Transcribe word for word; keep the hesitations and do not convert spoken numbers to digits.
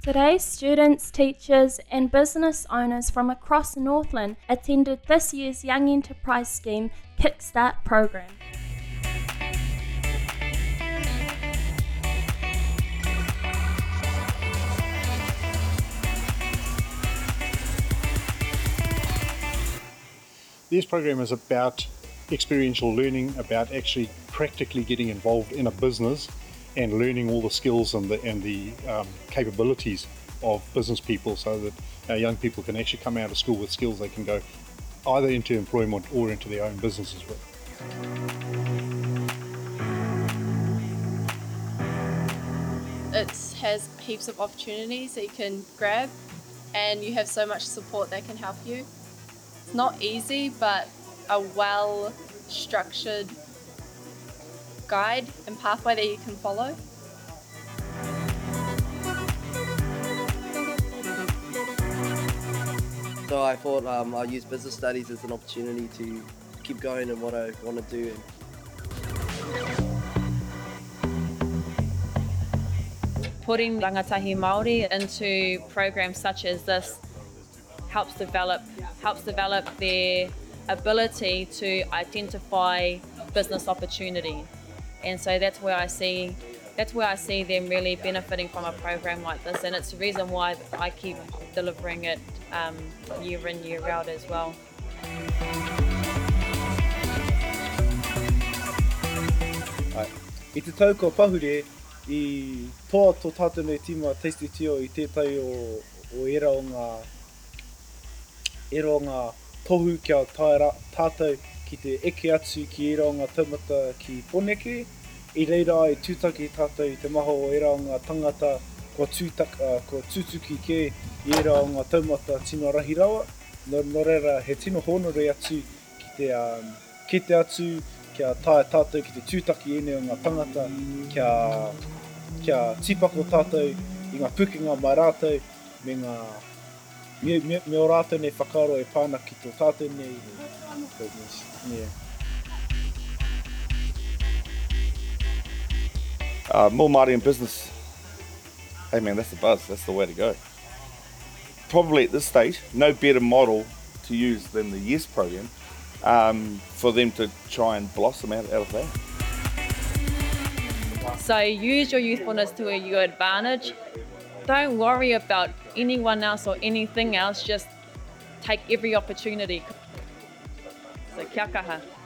Today, students, teachers and business owners from across Northland attended this year's Young Enterprise Scheme Kickstart program. This program is about experiential learning, about actually practically getting involved in a business and learning all the skills and the, and the um, capabilities of business people, so that our young people can actually come out of school with skills they can go either into employment or into their own businesses with. It has heaps of opportunities that you can grab, and you have so much support that can help you. It's not easy, but a well-structured guide and pathway that you can follow. So I thought um, I'll use business studies as an opportunity to keep going in what I want to do. Putting rangatahi Māori into programs such as this helps develop helps develop their ability to identify business opportunity, and so that's where I see that's where I see them really benefiting from a program like this, and it's the reason why I keep delivering it um, year in year out as well. Ai. I te tau ko pahure i toa tō tātou nei tima Tasty Tio i tētai o, o era o ngā era o ngā tohu kia tāra, tātou ki te eke atu ki era o ngā taumata ki Poneke. I reira ai tūtaki tātou i te maho o era o ngā tangata kua, tūtaka, kua tūtuki ke i era o ngā taumata tino rahi rawa. No, no reira he tino honore atu ki te, um, ki te atu kia tae tātou ki te tūtaki ene o ngā tangata kia, kia tipako tātou i ngā pukenga mai rātou me ngā me, me, me o rātou nei whakaaro e pāna ki tō tātou nei. Yeah. Uh, more Māori in business. Hey man, that's the buzz, that's the way to go. Probably at this stage, no better model to use than the YES program um, for them to try and blossom out, out of that. So use your youthfulness to your advantage. Don't worry about anyone else or anything else, just take every opportunity. So kia kaha.